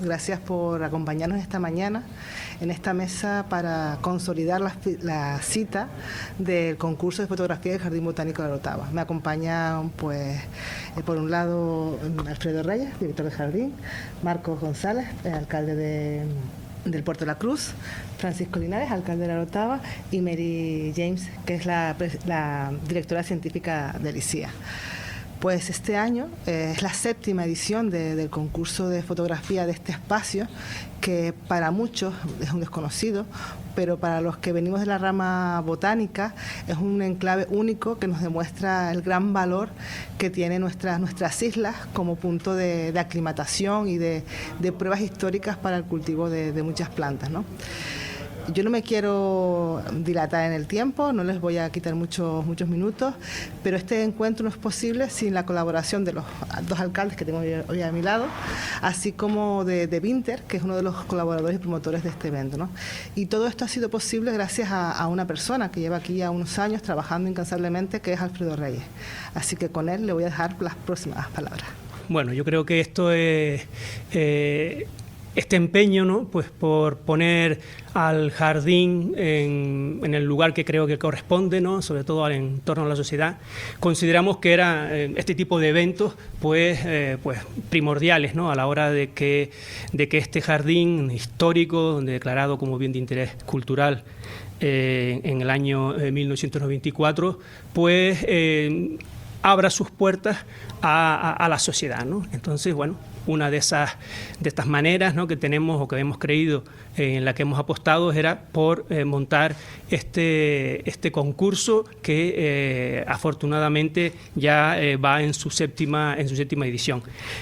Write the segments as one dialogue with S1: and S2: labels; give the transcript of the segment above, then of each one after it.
S1: Gracias por acompañarnos esta mañana en esta mesa para consolidar la cita del concurso de fotografía del Jardín Botánico de la Orotava. Me acompañan, pues, por un lado, Alfredo Reyes, director del jardín, Marcos González, alcalde del Puerto de la Cruz, Francisco Linares, alcalde de la Orotava, y Mary James, que es la directora científica del ICIA. Pues este año es la 7ª edición del concurso de fotografía de este espacio, que para muchos es un desconocido, pero para los que venimos de la rama botánica es un enclave único que nos demuestra el gran valor que tienen nuestras islas como punto de aclimatación y de pruebas históricas para el cultivo de muchas plantas, ¿no? Yo no me quiero dilatar en el tiempo, no les voy a quitar muchos minutos, pero este encuentro no es posible sin la colaboración de los 2 alcaldes que tengo hoy a mi lado, así como de Vinter, que es uno de los colaboradores y promotores de este evento, ¿no? Y todo esto ha sido posible gracias a una persona que lleva aquí ya unos años trabajando incansablemente, que es Alfredo Reyes. Así que con él le voy a dejar las próximas palabras.
S2: Bueno, yo creo que esto es... este empeño, ¿no?, pues por poner al jardín en el lugar que creo que corresponde, ¿no?, sobre todo en torno a la sociedad, consideramos que era este tipo de eventos pues primordiales, ¿no?, a la hora de que este jardín histórico, declarado como bien de interés cultural en el año 1994, pues abra sus puertas a la sociedad, ¿no? Entonces, bueno, una de estas maneras, ¿no?, que tenemos o que hemos creído, en la que hemos apostado, era por montar este concurso que afortunadamente ya va en su séptima edición.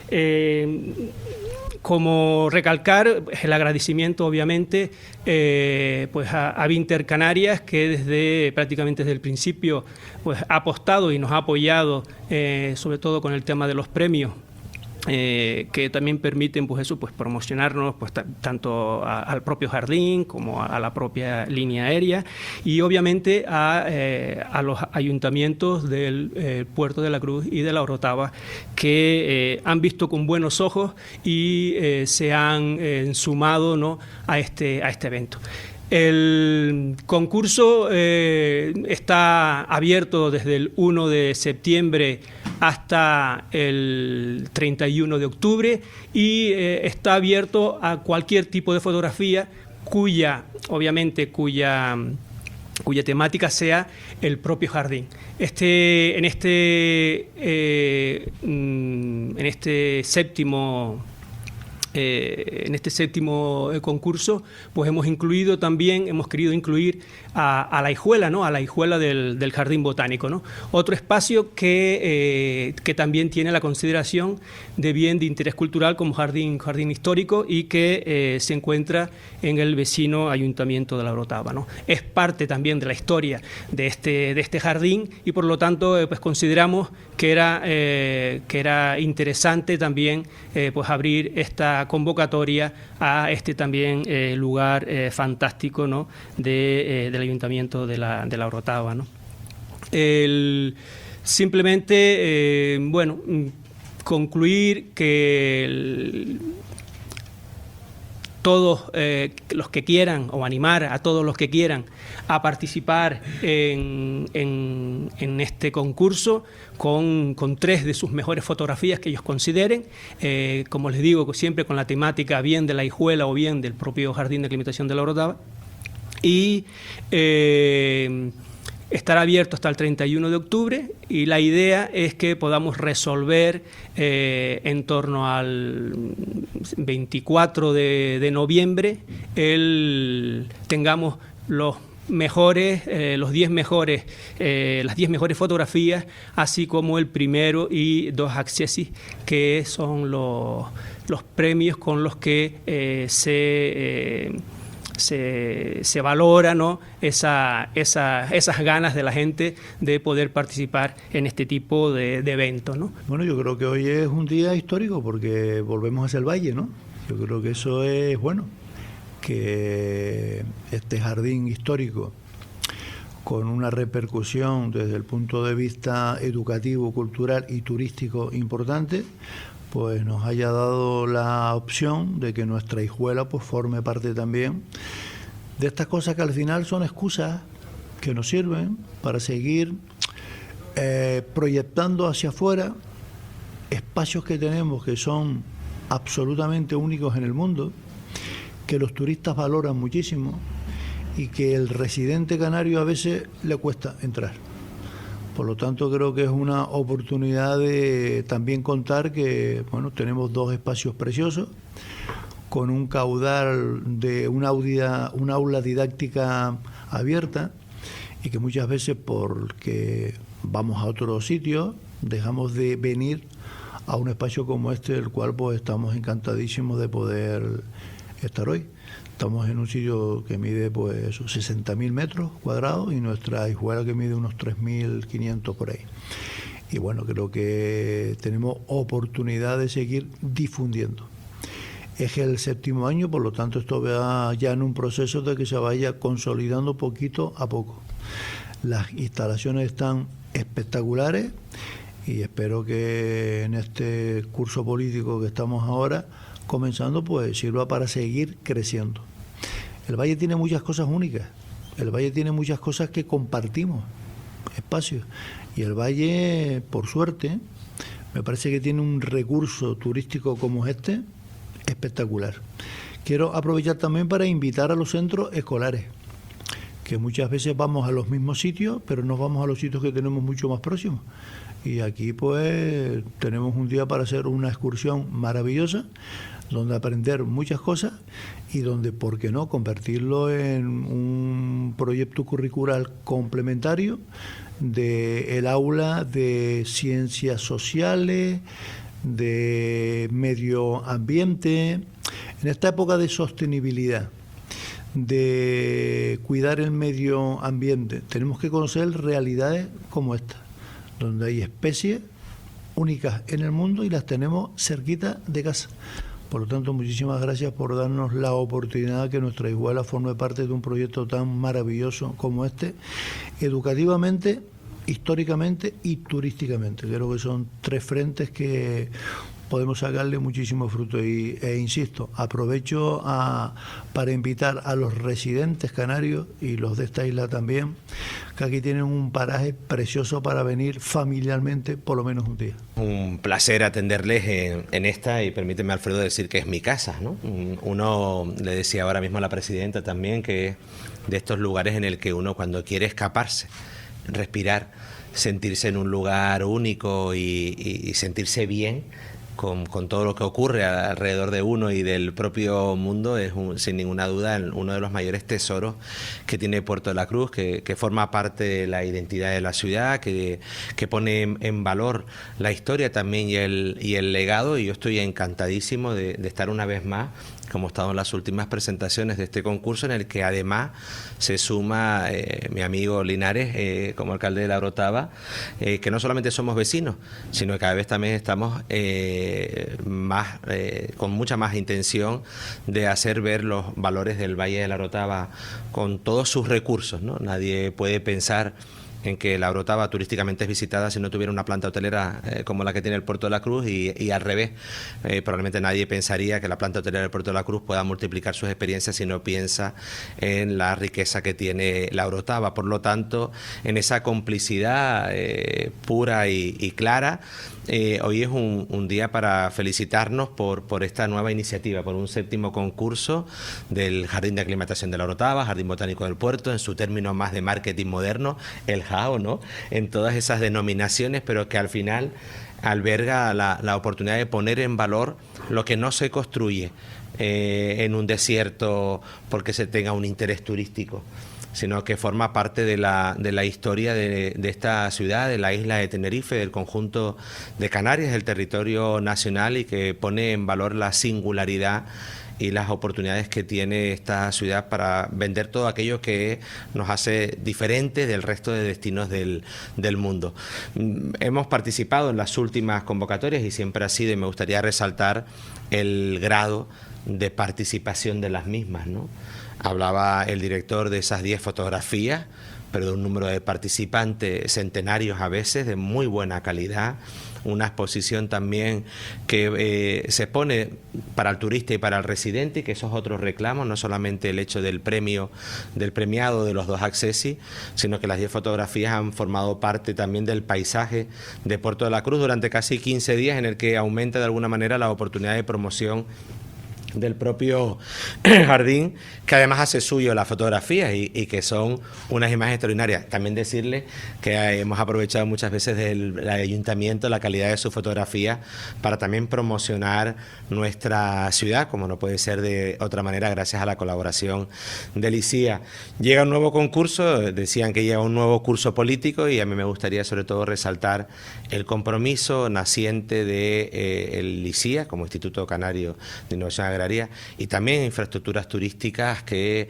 S2: Como recalcar el agradecimiento, obviamente, pues a Vinter Canarias, que prácticamente desde el principio pues ha apostado y nos ha apoyado, sobre todo con el tema de los premios, que también permiten pues eso, pues promocionarnos pues tanto al propio jardín como a la propia línea aérea, y obviamente a los ayuntamientos del Puerto de la Cruz y de la Orotava, que han visto con buenos ojos y se han sumado, ¿no?, a este evento. El concurso está abierto desde el 1 de septiembre hasta el 31 de octubre y está abierto a cualquier tipo de fotografía cuya temática sea el propio jardín. En este séptimo concurso, pues hemos querido incluir a la hijuela, ¿no?, a la hijuela del Jardín Botánico, ¿no?, otro espacio que también tiene la consideración de bien de interés cultural como jardín histórico, y que se encuentra en el vecino Ayuntamiento de la Orotava, ¿no? Es parte también de la historia de este jardín, y por lo tanto pues consideramos que era interesante también pues abrir esta convocatoria a este también lugar fantástico, ¿no?, del Ayuntamiento de la Orotava, ¿no? Simplemente, bueno, concluir que todos los que quieran, o animar a todos los que quieran a participar en este concurso con 3 de sus mejores fotografías que ellos consideren, como les digo, siempre con la temática bien de la hijuela o bien del propio Jardín de Aclimatación de la Orotava, y estará abierto hasta el 31 de octubre, y la idea es que podamos resolver en torno al 24 de noviembre, tengamos las 10 mejores fotografías, así como el primero y 2 accessis, que son los premios con los que se valora, ¿no?, esas ganas de la gente de poder participar en este tipo de eventos, ¿no?
S3: Bueno, yo creo que hoy es un día histórico porque volvemos hacia el valle, ¿no? Yo creo que eso es bueno, que este jardín histórico, con una repercusión desde el punto de vista educativo, cultural y turístico importante, pues nos haya dado la opción de que nuestra hijuela pues forme parte también de estas cosas que al final son excusas que nos sirven para seguir proyectando hacia afuera espacios que tenemos que son absolutamente únicos en el mundo, que los turistas valoran muchísimo y que el residente canario a veces le cuesta entrar. Por lo tanto, creo que es una oportunidad de también contar que tenemos 2 espacios preciosos, con un caudal de una aula didáctica abierta, y que muchas veces, porque vamos a otros sitios, dejamos de venir a un espacio como este, del cual pues estamos encantadísimos de poder estar hoy. Estamos en un sitio que mide pues 60.000 metros cuadrados y nuestra hijuela que mide unos 3.500 por ahí. Y bueno, creo que tenemos oportunidad de seguir difundiendo. Es el 7º año, por lo tanto esto va ya en un proceso de que se vaya consolidando poquito a poco. Las instalaciones están espectaculares y espero que en este curso político que estamos ahora comenzando pues sirva para seguir creciendo. El Valle tiene muchas cosas únicas, el Valle tiene muchas cosas que compartimos, espacios, y el Valle, por suerte, me parece que tiene un recurso turístico como este espectacular. Quiero aprovechar también para invitar a los centros escolares, que muchas veces vamos a los mismos sitios, pero no vamos a los sitios que tenemos mucho más próximos. Y aquí pues tenemos un día para hacer una excursión maravillosa, donde aprender muchas cosas y donde, ¿por qué no?, convertirlo en un proyecto curricular complementario del aula de ciencias sociales, de medio ambiente, en esta época de sostenibilidad, de cuidar el medio ambiente. Tenemos que conocer realidades como esta, donde hay especies únicas en el mundo y las tenemos cerquita de casa. Por lo tanto, muchísimas gracias por darnos la oportunidad que nuestra hijuela forme parte de un proyecto tan maravilloso como este, educativamente, históricamente y turísticamente. Creo que son 3 frentes que podemos sacarle muchísimo fruto e insisto, aprovecho para invitar a los residentes canarios y los de esta isla también, que aquí tienen un paraje precioso para venir familiarmente por lo menos un día.
S4: Un placer atenderles en esta, y permíteme, Alfredo, decir que es mi casa, ¿no? Uno, le decía ahora mismo a la presidenta también, que de estos lugares en el que uno, cuando quiere escaparse, respirar, sentirse en un lugar único y sentirse bien con todo lo que ocurre alrededor de uno y del propio mundo, es sin ninguna duda uno de los mayores tesoros que tiene Puerto de la Cruz, que forma parte de la identidad de la ciudad, que pone en valor la historia también y el legado, y yo estoy encantadísimo de estar una vez más, como he estado en las últimas presentaciones de este concurso, en el que además se suma mi amigo Linares como alcalde de La Orotava, que no solamente somos vecinos, sino que cada vez también estamos con mucha más intención de hacer ver los valores del Valle de La Orotava con todos sus recursos, ¿no? Nadie puede pensar en que La Orotava turísticamente es visitada si no tuviera una planta hotelera como la que tiene el Puerto de la Cruz, y al revés. Probablemente nadie pensaría que la planta hotelera del Puerto de la Cruz pueda multiplicar sus experiencias si no piensa en la riqueza que tiene La Orotava. Por lo tanto, en esa complicidad pura y clara, hoy es un día para felicitarnos por esta nueva iniciativa, por un 7º concurso del Jardín de Aclimatación de La Orotava, Jardín Botánico del Puerto, en su término más de marketing moderno, el JAO, ¿no?, en todas esas denominaciones, pero que al final alberga la oportunidad de poner en valor lo que no se construye en un desierto porque se tenga un interés turístico, sino que forma parte de la historia de esta ciudad, de la isla de Tenerife, del conjunto de Canarias, del territorio nacional, y que pone en valor la singularidad y las oportunidades que tiene esta ciudad para vender todo aquello que nos hace diferentes del resto de destinos del mundo. Hemos participado en las últimas convocatorias y siempre ha sido, y me gustaría resaltar el grado de participación de las mismas, ¿no? Hablaba el director de esas 10 fotografías, pero de un número de participantes centenarios a veces, de muy buena calidad. Una exposición también que se pone para el turista y para el residente, y que esos otros reclamos, no solamente el hecho del premiado de los 2 accessi, sino que las 10 fotografías han formado parte también del paisaje de Puerto de la Cruz durante casi 15 días, en el que aumenta de alguna manera la oportunidad de promoción del propio jardín, que además hace suyo las fotografías y que son unas imágenes extraordinarias. También decirle que hemos aprovechado muchas veces del ayuntamiento la calidad de sus fotografías para también promocionar nuestra ciudad, como no puede ser de otra manera, gracias a la colaboración de LICIA. Llega un nuevo concurso, decían que llega un nuevo curso político, y a mí me gustaría sobre todo resaltar el compromiso naciente de el LICIA como Instituto Canario de Innovación Agraria, y también infraestructuras turísticas, que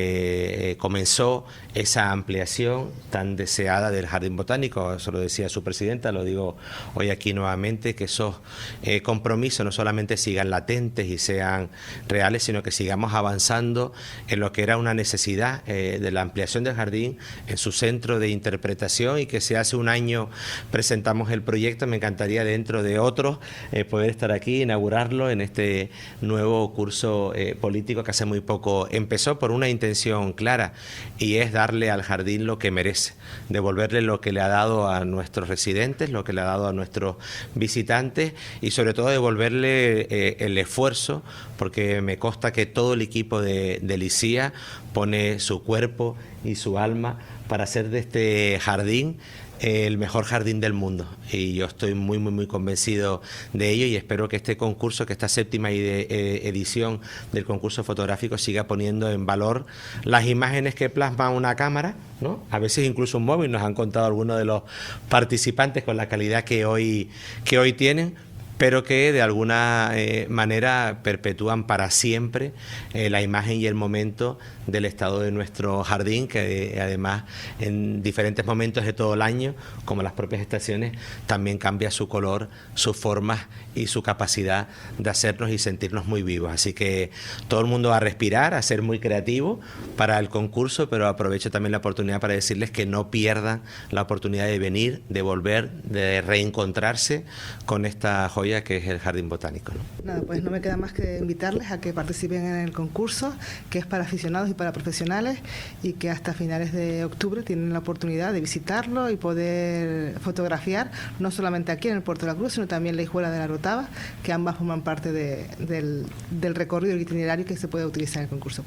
S4: comenzó esa ampliación tan deseada del Jardín Botánico. Eso lo decía su presidenta, lo digo hoy aquí nuevamente, que esos compromisos no solamente sigan latentes y sean reales, sino que sigamos avanzando en lo que era una necesidad de la ampliación del jardín en su centro de interpretación, y que si hace un año presentamos el proyecto, me encantaría dentro de otros poder estar aquí, inaugurarlo en este nuevo curso político que hace muy poco empezó, por una intención clara, y es darle al jardín lo que merece, devolverle lo que le ha dado a nuestros residentes, lo que le ha dado a nuestros visitantes, y sobre todo devolverle el esfuerzo, porque me consta que todo el equipo de LICIA pone su cuerpo y su alma para hacer de este jardín el mejor jardín del mundo, y yo estoy muy convencido de ello, y espero que este concurso, que esta 7ª edición del concurso fotográfico, siga poniendo en valor las imágenes que plasma una cámara, ¿no? A veces incluso un móvil, nos han contado algunos de los participantes con la calidad que hoy tienen, pero que de alguna manera perpetúan para siempre la imagen y el momento del estado de nuestro jardín, que además en diferentes momentos de todo el año, como las propias estaciones, también cambia su color, sus formas y su capacidad de hacernos y sentirnos muy vivos. Así que todo el mundo a respirar, a ser muy creativo para el concurso, pero aprovecho también la oportunidad para decirles que no pierdan la oportunidad de venir, de volver, de reencontrarse con esta joya que es el Jardín Botánico, ¿no?
S1: Nada, pues no me queda más que invitarles a que participen en el concurso, que es para aficionados y para profesionales, y que hasta finales de octubre tienen la oportunidad de visitarlo y poder fotografiar, no solamente aquí en el Puerto de la Cruz, sino también en la Hijuela de la Orotava, que ambas forman parte del recorrido, del itinerario que se puede utilizar en el concurso.